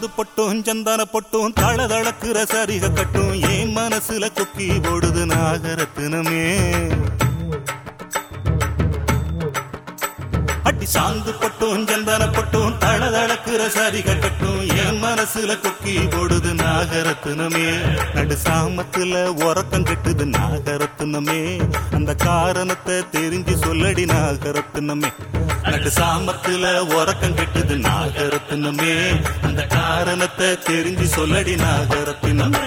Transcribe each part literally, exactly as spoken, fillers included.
சாந்து பொட்டும் சந்தன பொட்டும் தளதளக்குற சரிக கட்டும் ஏன் மனசுல கொக்கி போடுது நாகரத்தினமே. அடி சாந்து பொட்டும் சந்தன பொட்டும் தளதளக்குற சரிக கட்டும் ஏன் மனசுல கொக்கி போடுது நாகரத்தினமே. நடு சாமத்துல உறக்கம் கெட்டுது நாகரத்தினமே. அந்த காரணத்தை தெரிஞ்சு சொல்லடி நாகரத்தினமே. நடு சாமத்துல உறக்கம் கெட்டுது நாகரத்தினமே. அந்த காரணத்தை தெரிஞ்சு சொல்லடி நாகரத்தினமே.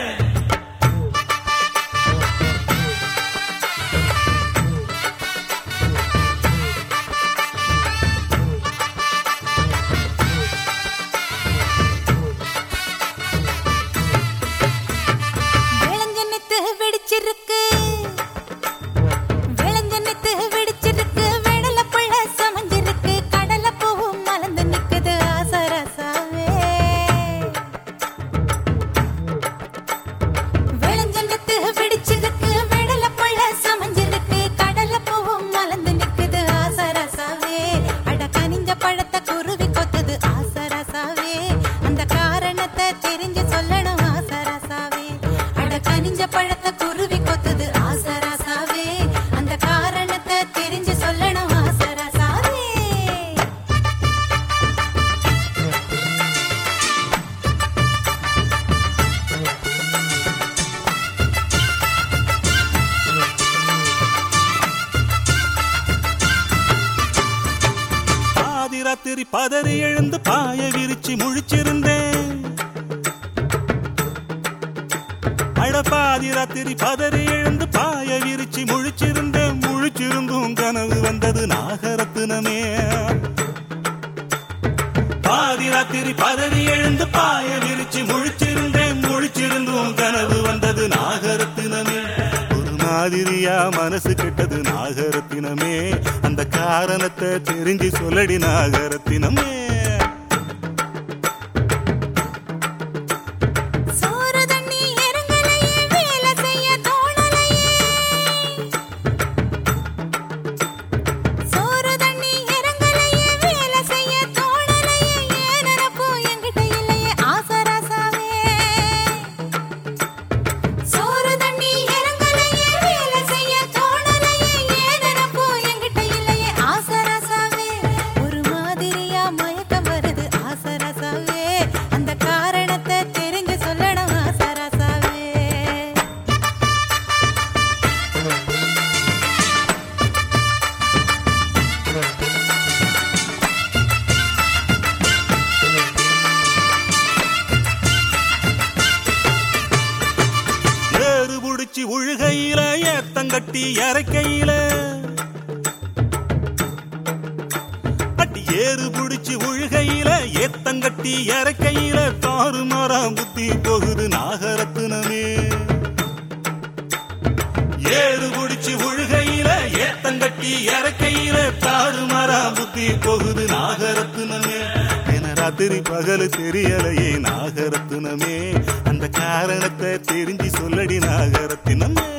ராத்திரி பதறி எழுந்து பாய விரிச்சு முழிச்சிருந்தேன். அடப்பாதி ராத்திரி பதறி எழுந்து பாய விரிச்சு முழிச்சிருந்தேன். முழிச்சிருந்தும் கனவு வந்தது நாகரத்தினமே. பாதி ராத்திரி பதறி எழுந்து பாய விரிச்சு முழிச்சிருந்தேன். முழிச்சிருந்தும் கனவு வந்தது நாகரத்தினமே. மாதிரியா மனசு கெட்டது நாகரத்தினமே. அந்த காரணத்தை தெரிஞ்சு சொல்லடி நாகரத்தினமே. உழுகையில ஏத்தங்கட்டி இறக்கையில அட்டி ஏறு புடிச்சு உழுகையில ஏத்தங்கட்டி இறக்கையில தாறு மாறாம் புத்தி போகுது நாகரத்தினமே. ஏறு புடிச்சு உழுகையில ஏத்தங்கட்டி இறக்கையில தாறு மாறாம் புத்தி போகுது நாகரத்தினமே. ராத்திரி பகல் தெரியலையே நாகரத்தினமே. அந்த காரணத்தை தெரிஞ்சு சொல்லடி நாகரத்தினமே.